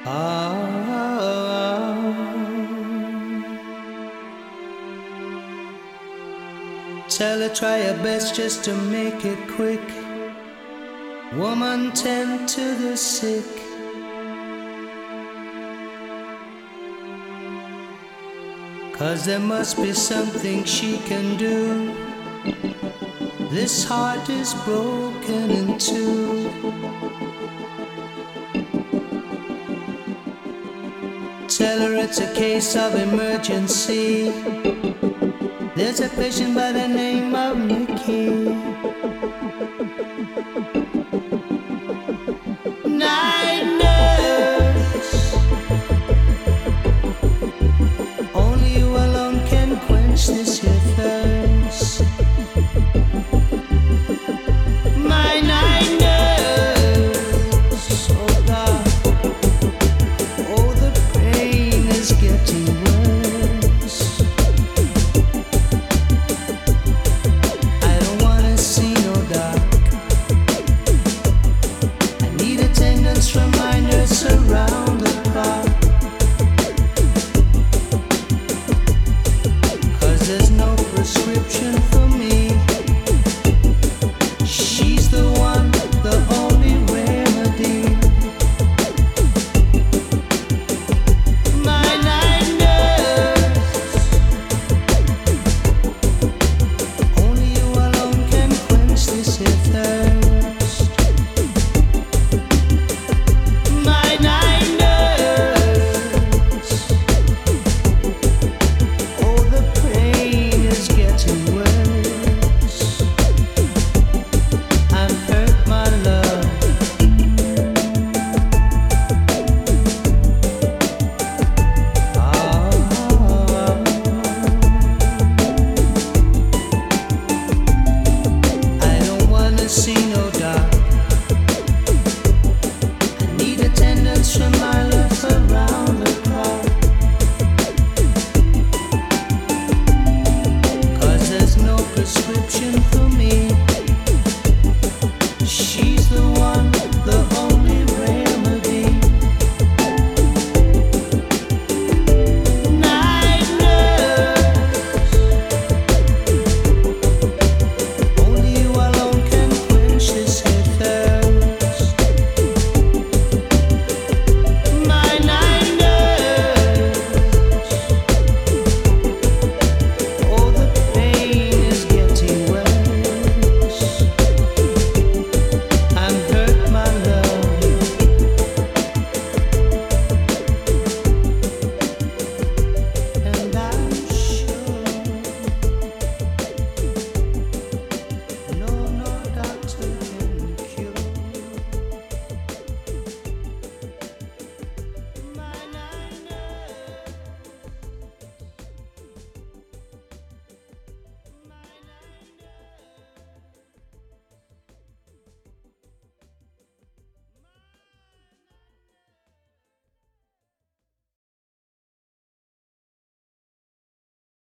Tell her try your best just to make it quick. Woman, tend to the sick. Cause there must be something she can do. This heart is broken in two. Tell her it's a case of emergency. There's a patient by the name of Nikki. Night nurse, only you alone can quench this your thirst. My night nurse, oh God, oh the pain is getting worse. I don't wanna see no dark. I need attendance from my nurse around the clock. Cause there's no prescription for me. She's the one